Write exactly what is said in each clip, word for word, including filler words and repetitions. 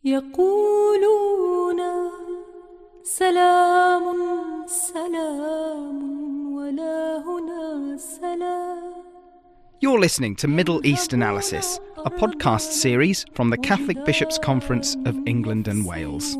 يقولون سلام سلام ولا هنا سلام. You're listening to Middle East Analysis, a podcast series from the Catholic Bishops' Conference of England and Wales.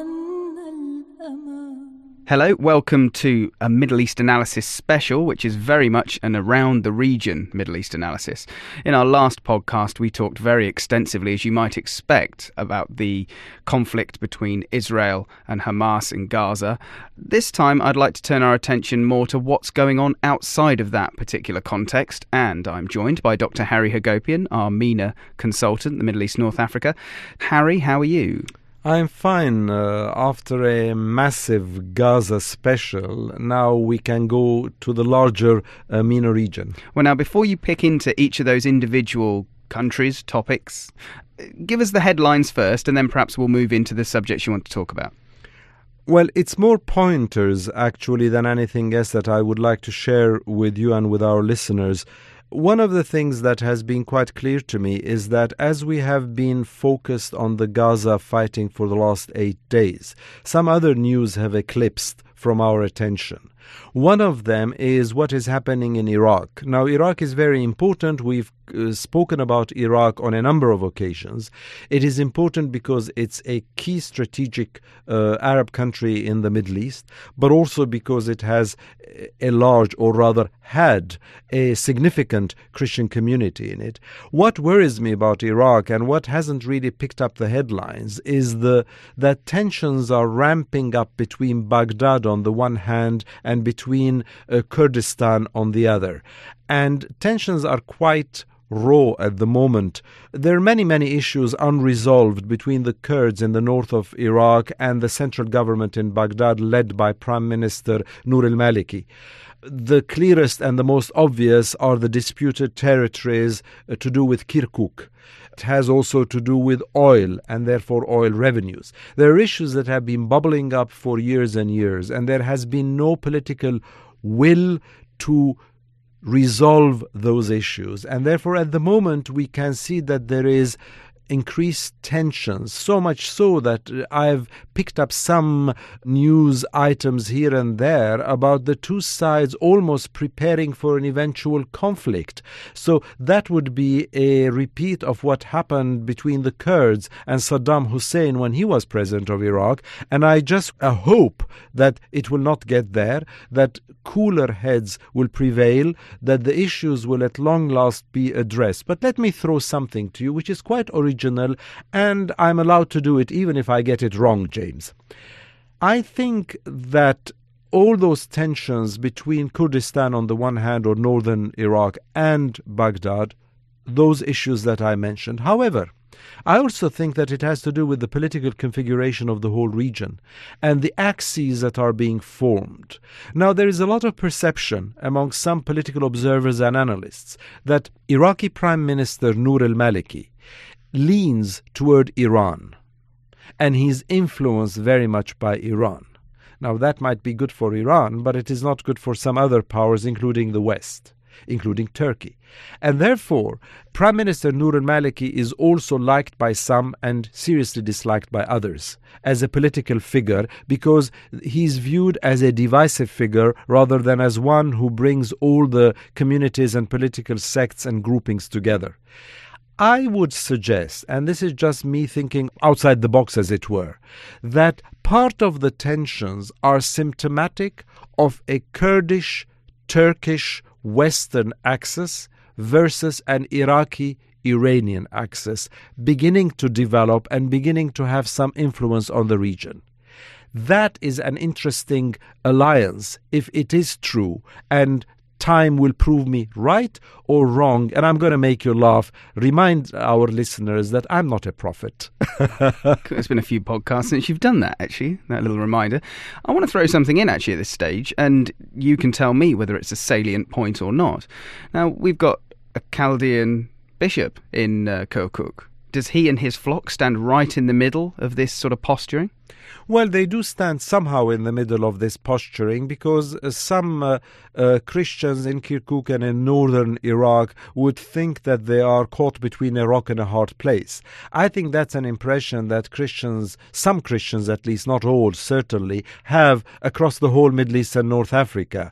Hello, welcome to a Middle East Analysis special, which is very much an around the region Middle East analysis. In our last podcast, we talked very extensively, as you might expect, about the conflict between Israel and Hamas in Gaza. This time, I'd like to turn our attention more to what's going on outside of that particular context, and I'm joined by Doctor Harry Hagopian, our MENA consultant, the Middle East North Africa. Harry, how are you? I'm fine. Uh, after a massive Gaza special, now we can go to the larger uh, MENA region. Well, now, before you pick into each of those individual countries, topics, give us the headlines first, and then perhaps we'll move into the subjects you want to talk about. Well, it's more pointers, actually, than anything else that I would like to share with you and with our listeners. One of the things that has been quite clear to me is that as we have been focused on the Gaza fighting for the last eight days, some other news have eclipsed from our attention. One of them is what is happening in Iraq. Now, Iraq is very important. We've uh, spoken about Iraq on a number of occasions. It is important because it's a key strategic uh, Arab country in the Middle East, but also because it has a large, or rather had, a significant Christian community in it. What worries me about Iraq, and what hasn't really picked up the headlines, is the that tensions are ramping up between Baghdad on the one hand and between uh, Kurdistan on the other. And tensions are quite raw at the moment. There are many, many issues unresolved between the Kurds in the north of Iraq and the central government in Baghdad, led by Prime Minister Nour al-Maliki. The clearest and the most obvious are the disputed territories uh, to do with Kirkuk. It has also to do with oil and therefore oil revenues. There are issues that have been bubbling up for years and years, and there has been no political will to resolve those issues. And therefore, at the moment, we can see that there is increased tensions, so much so that I've picked up some news items here and there about the two sides almost preparing for an eventual conflict. So that would be a repeat of what happened between the Kurds and Saddam Hussein when he was president of Iraq. And I just uh, hope that it will not get there, that cooler heads will prevail, that the issues will at long last be addressed. But let me throw something to you which is quite original, and I'm allowed to do it even if I get it wrong, James. I think that all those tensions between Kurdistan on the one hand, or northern Iraq, and Baghdad, those issues that I mentioned. However, I also think that it has to do with the political configuration of the whole region and the axes that are being formed. Now, there is a lot of perception among some political observers and analysts that Iraqi Prime Minister Nour al-Maliki leans toward Iran, and he's influenced very much by Iran. Now, that might be good for Iran, but it is not good for some other powers, including the West, including Turkey. And therefore, Prime Minister Nour al-Maliki is also liked by some and seriously disliked by others as a political figure, because he's viewed as a divisive figure rather than as one who brings all the communities and political sects and groupings together. I would suggest, and this is just me thinking outside the box as it were, that part of the tensions are symptomatic of a Kurdish, Turkish, Western axis versus an Iraqi-Iranian axis beginning to develop and beginning to have some influence on the region. That is an interesting alliance if it is true, and time will prove me right or wrong, and I'm going to make you laugh. Remind our listeners that I'm not a prophet. It's been a few podcasts since you've done that, actually, that little reminder. I want to throw something in, actually, at this stage, and you can tell me whether it's a salient point or not. Now, we've got a Chaldean bishop in uh, Kirkuk. Does he and his flock stand right in the middle of this sort of posturing? Well, they do stand somehow in the middle of this posturing because uh, some uh, uh, Christians in Kirkuk and in northern Iraq would think that they are caught between a rock and a hard place. I think that's an impression that Christians, some Christians at least, not all certainly, have across the whole Middle East and North Africa,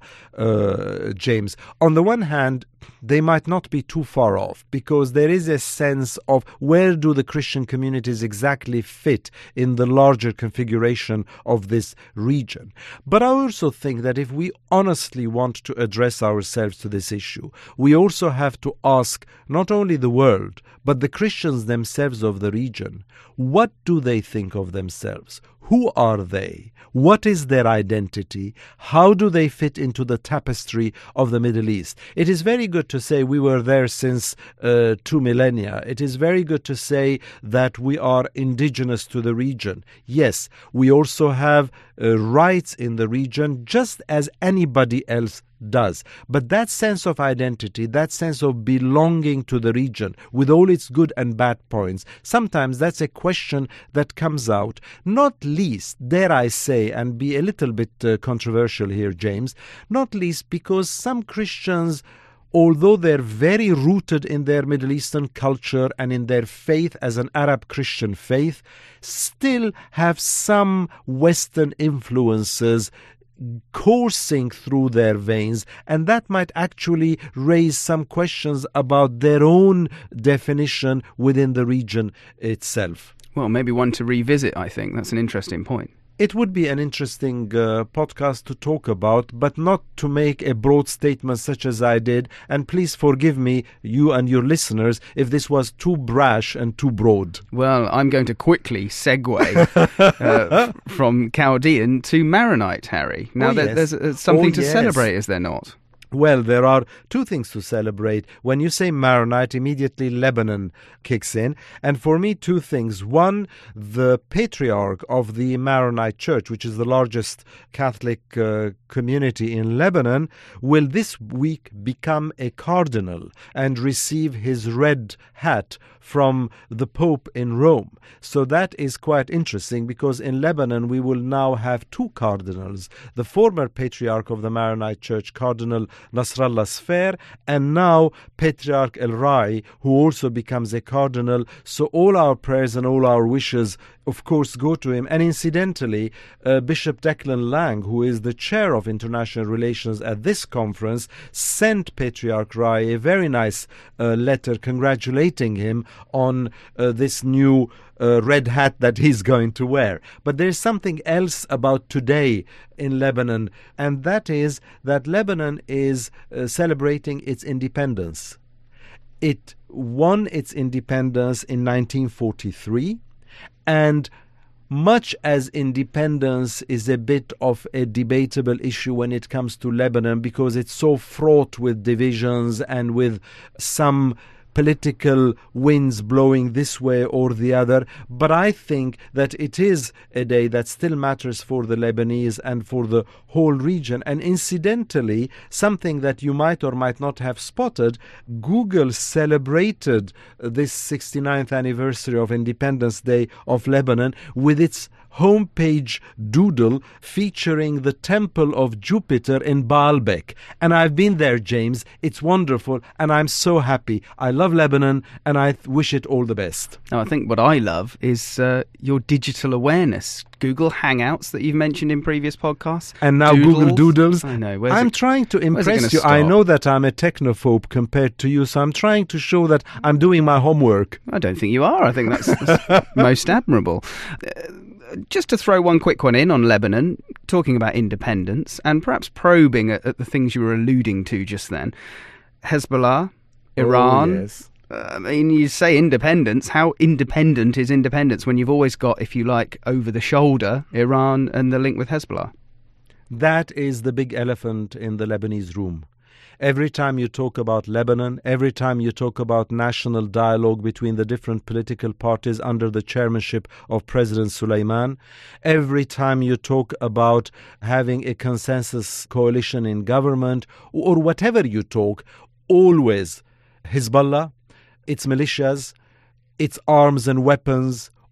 uh, James. On the one hand, they might not be too far off because there is a sense of where do the Christian communities exactly fit in the larger configuration of this region. But I also think that if we honestly want to address ourselves to this issue, we also have to ask not only the world, but the Christians themselves of the region, what do they think of themselves? Who are they? What is their identity? How do they fit into the tapestry of the Middle East? It is very good to say we were there since uh, two millennia. It is very good to say that we are indigenous to the region. Yes, we also have uh, rights in the region just as anybody else does. But that sense of identity, that sense of belonging to the region with all its good and bad points, sometimes that's a question that comes out, not least, dare I say, and be a little bit uh, controversial here, James, not least because some Christians, although they're very rooted in their Middle Eastern culture and in their faith as an Arab Christian faith, still have some Western influences coursing through their veins, and that might actually raise some questions about their own definition within the region itself. Well, maybe one to revisit, I think. That's an interesting point. It would be an interesting uh, podcast to talk about, but not to make a broad statement such as I did. And please forgive me, you and your listeners, if this was too brash and too broad. Well, I'm going to quickly segue uh, from Chaldean to Maronite, Harry. Now, oh, there, yes. there's uh, something oh, to yes. celebrate, is there not? Well, there are two things to celebrate. When you say Maronite, immediately Lebanon kicks in. And for me, two things. One, the patriarch of the Maronite Church, which is the largest Catholic uh, community in Lebanon, will this week become a cardinal and receive his red hat from the Pope in Rome. So that is quite interesting because in Lebanon we will now have two cardinals. The former patriarch of the Maronite Church, Cardinal Nasrallah Sfer, and now Patriarch El Rai, who also becomes a cardinal. So all our prayers and all our wishes, of course, go to him. And incidentally, uh, Bishop Declan Lang, who is the chair of international relations at this conference, sent Patriarch Rai a very nice uh, letter congratulating him on uh, this new uh, red hat that he's going to wear. But there's something else about today in Lebanon, and that is that Lebanon is uh, celebrating its independence. It won its independence in nineteen forty-three, and much as independence is a bit of a debatable issue when it comes to Lebanon because it's so fraught with divisions and with some political winds blowing this way or the other, but I think that it is a day that still matters for the Lebanese and for the whole region. And incidentally, something that you might or might not have spotted, Google celebrated this sixty-ninth anniversary of Independence Day of Lebanon with its homepage doodle featuring the Temple of Jupiter in Baalbek. And I've been there, James. It's wonderful, and I'm so happy. I love Lebanon, and I th- wish it all the best. Now, I think what I love is uh, your digital awareness. Google Hangouts that you've mentioned in previous podcasts. And now Doodles. Google Doodles. I know. I'm it, trying to impress you. stop? I know that I'm a technophobe compared to you, so I'm trying to show that I'm doing my homework. I don't think you are. I think that's, that's most admirable. Uh, Just to throw one quick one in on Lebanon, talking about independence and perhaps probing at, at the things you were alluding to just then. Hezbollah, Iran. Oh, yes. Uh, I mean, you say independence. How independent is independence when you've always got, if you like, over the shoulder, Iran and the link with Hezbollah? That is the big elephant in the Lebanese room. Every time you talk about Lebanon, every time you talk about national dialogue between the different political parties under the chairmanship of President Suleiman, every time you talk about having a consensus coalition in government, or whatever you talk, always Hezbollah, its militias, its arms and weapons,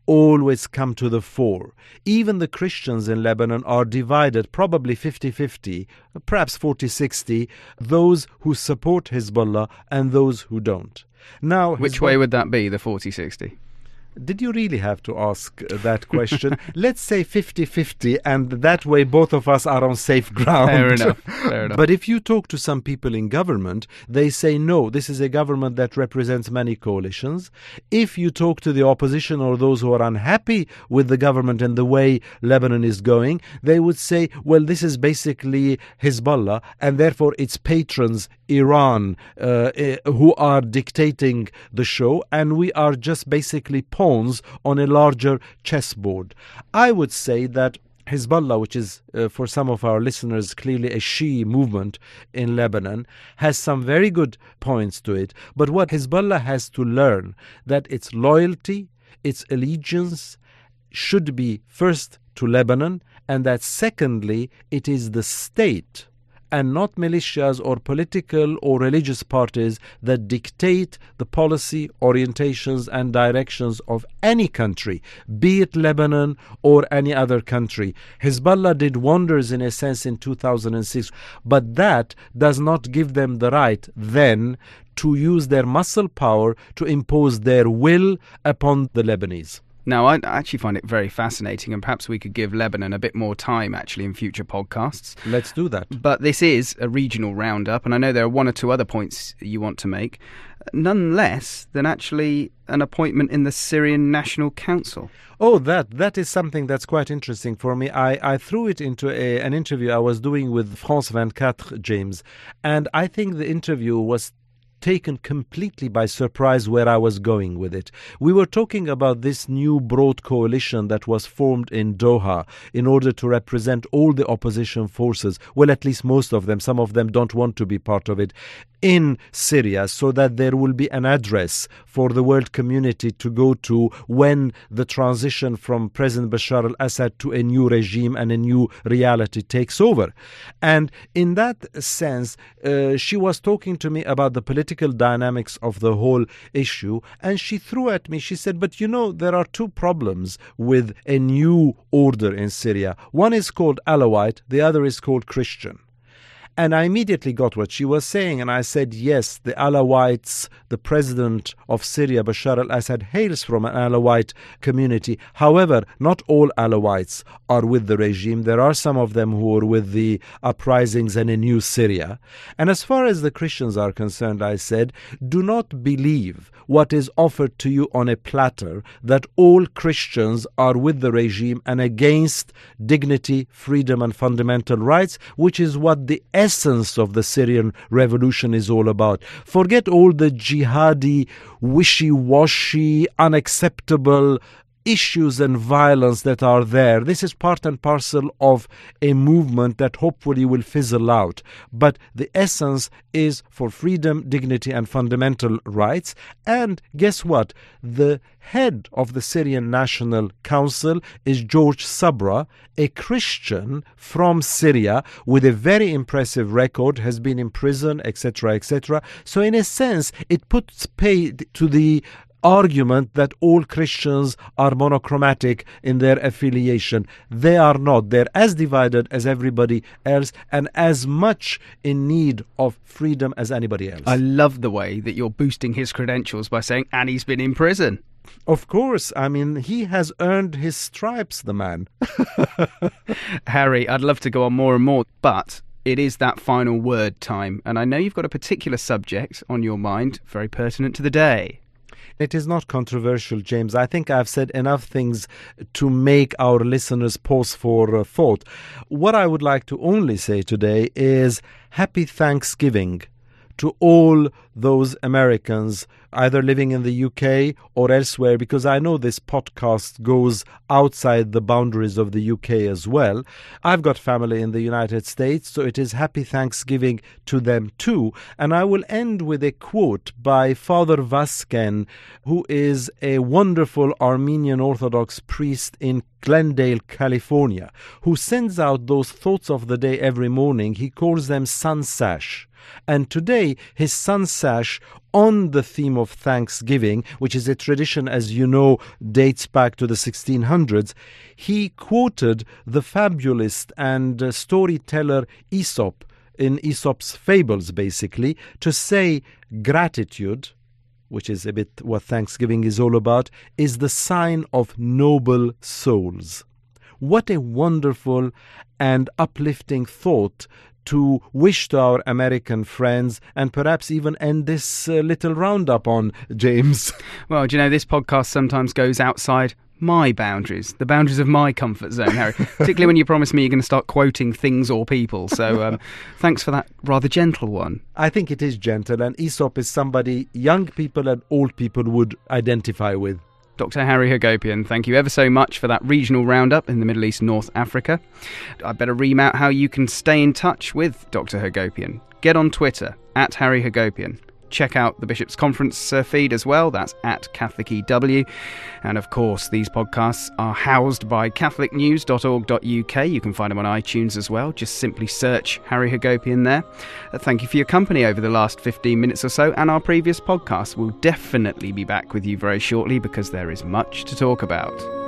always come to the fore. Even the Christians in Lebanon are divided, probably fifty-fifty, perhaps forty-sixty, those who support Hezbollah and those who don't. Now, Which Hezbollah, way would that be, the forty sixty? Did you really have to ask that question? Let's say fifty-fifty, and that way both of us are on safe ground. Fair enough. Fair enough. But if you talk to some people in government, they say, no, this is a government that represents many coalitions. If you talk to the opposition or those who are unhappy with the government and the way Lebanon is going, they would say, well, this is basically Hezbollah, and therefore its patrons, Iran, uh, uh, who are dictating the show, and we are just basically pawns on a larger chessboard. I would say that Hezbollah, which is uh, for some of our listeners clearly a Shia movement in Lebanon, has some very good points to it. But what Hezbollah has to learn, that its loyalty, its allegiance should be first to Lebanon, and that secondly, it is the state and not militias or political or religious parties that dictate the policy, orientations and directions of any country, be it Lebanon or any other country. Hezbollah did wonders in a sense in two thousand six, but that does not give them the right then to use their muscle power to impose their will upon the Lebanese. Now, I actually find it very fascinating, and perhaps we could give Lebanon a bit more time, actually, in future podcasts. Let's do that. But this is a regional roundup, and I know there are one or two other points you want to make, none less than actually an appointment in the Syrian National Council. Oh, that that is something that's quite interesting for me. I, I threw it into a, an interview I was doing with France twenty-four, James, and I think the interview was taken completely by surprise where I was going with it. We were talking about this new broad coalition that was formed in Doha in order to represent all the opposition forces, well, at least most of them. Some of them don't want to be part of it, in Syria, so that there will be an address for the world community to go to when the transition from President Bashar al-Assad to a new regime and a new reality takes over. And in that sense, uh, she was talking to me about the political dynamics of the whole issue, and she threw at me, she said, but you know, there are two problems with a new order in Syria. One is called Alawite, the other is called Christian. And I immediately got what she was saying, and I said, yes, the Alawites, the president of Syria, Bashar al-Assad, hails from an Alawite community. However, not all Alawites are with the regime. There are some of them who are with the uprisings and a new Syria. And as far as the Christians are concerned, I said, do not believe what is offered to you on a platter, that all Christians are with the regime and against dignity, freedom and fundamental rights, which is what the essence of the Syrian revolution is all about. Forget all the jihadi, wishy-washy, unacceptable issues and violence that are there. This is part and parcel of a movement that hopefully will fizzle out. But the essence is for freedom, dignity and fundamental rights. And guess what? The head of the Syrian National Council is George Sabra, a Christian from Syria with a very impressive record, has been in prison, et cetera, et cetera. So in a sense, it puts paid to the argument that all Christians are monochromatic in their affiliation. They are not. They're as divided as everybody else and as much in need of freedom as anybody else. I love the way that you're boosting his credentials by saying, and he's been in prison. Of course. I mean, he has earned his stripes, the man. Harry, I'd love to go on more and more, but it is that final word time. And I know you've got a particular subject on your mind, very pertinent to the day. It is not controversial, James. I think I've said enough things to make our listeners pause for uh, thought. What I would like to only say today is Happy Thanksgiving to all those Americans either living in the U K or elsewhere, because I know this podcast goes outside the boundaries of the U K as well. I've got family in the United States, so it is Happy Thanksgiving to them too. And I will end with a quote by Father Vasken, who is a wonderful Armenian Orthodox priest in Glendale, California, who sends out those thoughts of the day every morning. He calls them sun sash. And today, his sun sash on the theme of Thanksgiving, which is a tradition, as you know, dates back to the sixteen hundreds, he quoted the fabulist and uh, storyteller Aesop in Aesop's fables, basically, to say gratitude, which is a bit what Thanksgiving is all about, is the sign of noble souls. What a wonderful and uplifting thought to wish to our American friends and perhaps even end this uh, little roundup on, James. Well, do you know, this podcast sometimes goes outside my boundaries, the boundaries of my comfort zone, Harry, particularly when you promise me you're going to start quoting things or people. So um, thanks for that rather gentle one. I think it is gentle, and Aesop is somebody young people and old people would identify with. Doctor Harry Hagopian, thank you ever so much for that regional roundup in the Middle East, North Africa. I'd better ream out how you can stay in touch with Doctor Hagopian. Get on Twitter, at Harry Hagopian. Check out the Bishop's Conference uh, feed as well, that's at Catholic E W. And of course, these podcasts are housed by catholic news dot org dot U K. You can find them on iTunes as well. Just simply search Harry Hagopian there. Uh, thank you for your company over the last fifteen minutes or so, and our previous podcasts. We'll definitely be back with you very shortly because there is much to talk about.